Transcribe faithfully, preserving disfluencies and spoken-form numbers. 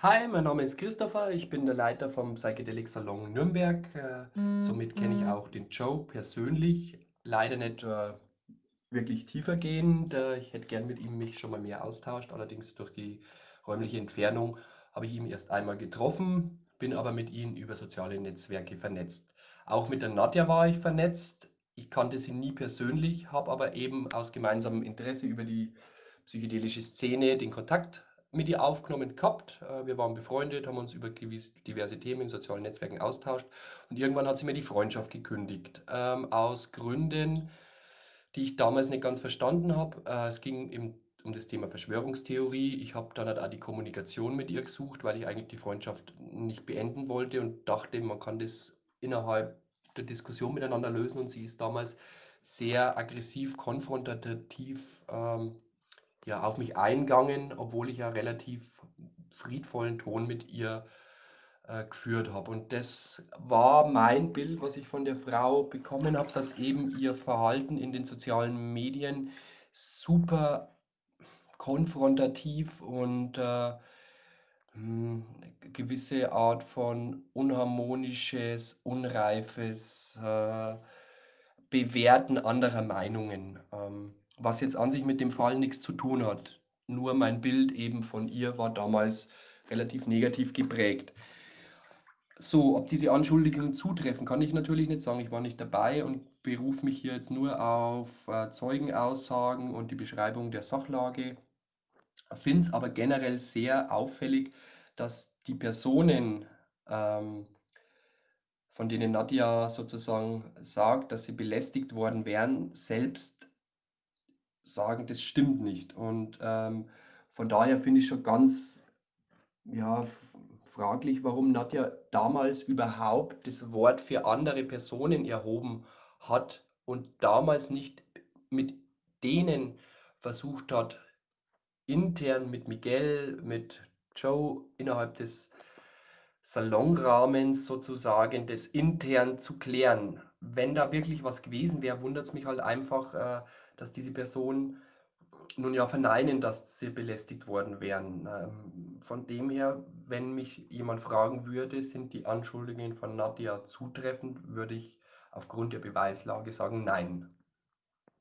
Hi, mein Name ist Christopher, ich bin der Leiter vom Psychedelic Salon Nürnberg. Äh, somit kenne ich auch den Joe persönlich. Leider nicht äh, wirklich tiefergehend. Äh, ich hätte gern mit ihm mich schon mal mehr austauscht. Allerdings durch die räumliche Entfernung habe ich ihn erst einmal getroffen, bin aber mit ihm über soziale Netzwerke vernetzt. Auch mit der Nadja war ich vernetzt. Ich kannte sie nie persönlich, habe aber eben aus gemeinsamem Interesse über die psychedelische Szene den Kontakt mit ihr aufgenommen gehabt. Äh, Wir waren befreundet, haben uns über gewiss- diverse Themen in sozialen Netzwerken austauscht und irgendwann hat sie mir die Freundschaft gekündigt. Ähm, aus Gründen, die ich damals nicht ganz verstanden habe. Äh, es ging eben um das Thema Verschwörungstheorie. Ich habe dann halt auch die Kommunikation mit ihr gesucht, weil ich eigentlich die Freundschaft nicht beenden wollte und dachte, man kann das innerhalb der Diskussion miteinander lösen. Und sie ist damals sehr aggressiv, konfrontativ ähm, ja, auf mich eingegangen, obwohl ich ja relativ friedvollen Ton mit ihr äh, geführt habe. Und das war mein Bild, was ich von der Frau bekommen habe, dass eben ihr Verhalten in den sozialen Medien super konfrontativ und äh, hm, gewisse Art von unharmonisches, unreifes äh, Bewerten anderer Meinungen, ähm, was jetzt an sich mit dem Fall nichts zu tun hat. Nur mein Bild eben von ihr war damals relativ negativ geprägt. So, ob diese Anschuldigungen zutreffen, kann ich natürlich nicht sagen. Ich war nicht dabei und berufe mich hier jetzt nur auf äh, Zeugenaussagen und die Beschreibung der Sachlage. Finde es aber generell sehr auffällig, dass die Personen, ähm, von denen Nadja sozusagen sagt, dass sie belästigt worden wären, selbst sagen, das stimmt nicht. Und ähm, von daher finde ich schon ganz ja, f- fraglich, warum Nadja damals überhaupt das Wort für andere Personen erhoben hat und damals nicht mit denen versucht hat, intern mit Miguel, mit Joe innerhalb des Salonrahmens sozusagen das intern zu klären. Wenn da wirklich was gewesen wäre, wundert es mich halt einfach, äh, dass diese Personen nun ja verneinen, dass sie belästigt worden wären. Ähm, von dem her, wenn mich jemand fragen würde, sind die Anschuldigungen von Nadja zutreffend, würde ich aufgrund der Beweislage sagen, nein.